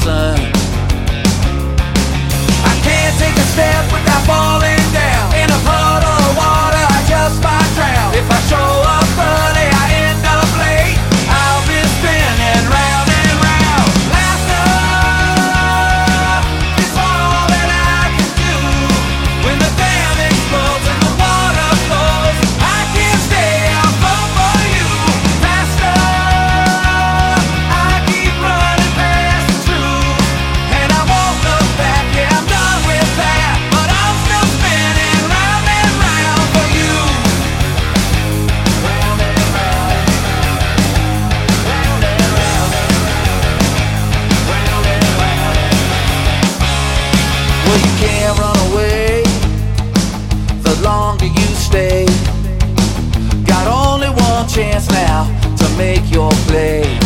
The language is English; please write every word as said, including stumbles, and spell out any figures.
sun. I can't take a step without falling down. In a puddle of water, I just might drown. If I show up early, I end up late. I'll be spinning round and round. Laughter is all that I can do. When the dam explodes and the water flows, I can't stay out for you. Faster, I keep running past the truth, and I won't look back. Yeah, I'm done with that, but I'm still spinning round and round for you. Round and round, round and round, round and round. Well, you can't run away the longer you stay. Got only one chance now to make your play.